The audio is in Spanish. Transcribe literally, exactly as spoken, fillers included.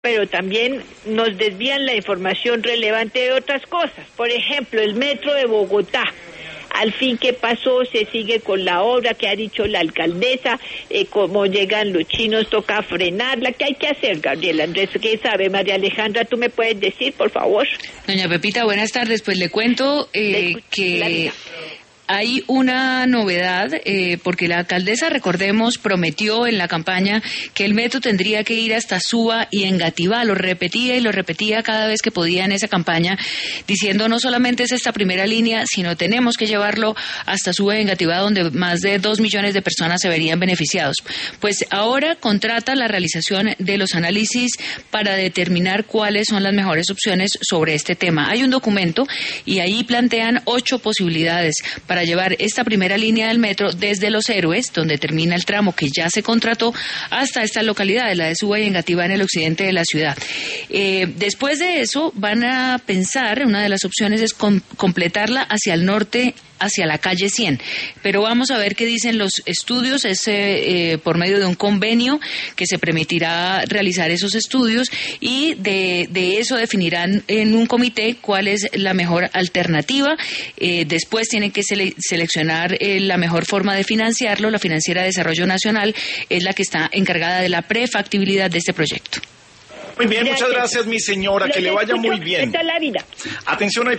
pero también nos desvían la información relevante de otras cosas. Por ejemplo, el metro de Bogotá. Al fin, ¿qué pasó? Se sigue con la obra que ha dicho la alcaldesa, eh, como llegan los chinos, toca frenarla. ¿Qué hay que hacer, Gabriel Andrés? ¿Qué sabe, María Alejandra? ¿Tú me puedes decir, por favor? Doña Pepita, buenas tardes. Pues le cuento eh, que... hay una novedad, eh, porque la alcaldesa, recordemos, prometió en la campaña que el metro tendría que ir hasta Suba y Engativá. Lo repetía y lo repetía cada vez que podía en esa campaña, diciendo no solamente es esta primera línea, sino tenemos que llevarlo hasta Suba y Engativá, donde más de dos millones de personas se verían beneficiados. Pues ahora contrata la realización de los análisis para determinar cuáles son las mejores opciones sobre este tema. Hay un documento y ahí plantean ocho posibilidades para para llevar esta primera línea del metro desde Los Héroes, donde termina el tramo que ya se contrató, hasta esta localidad, la de Suba y Engativá, en el occidente de la ciudad. Eh, después de eso van a pensar, una de las opciones es com- completarla hacia el norte, hacia la calle cien, pero vamos a ver qué dicen los estudios. Es eh, eh, por medio de un convenio que se permitirá realizar esos estudios, y de, de eso definirán en un comité cuál es la mejor alternativa. Eh, después tienen que sele- seleccionar eh, la mejor forma de financiarlo. La Financiera de Desarrollo Nacional es la que está encargada de la prefactibilidad de este proyecto. Muy bien, muchas gracias, mi señora, que le vaya muy bien. Toda la vida. Atención, hay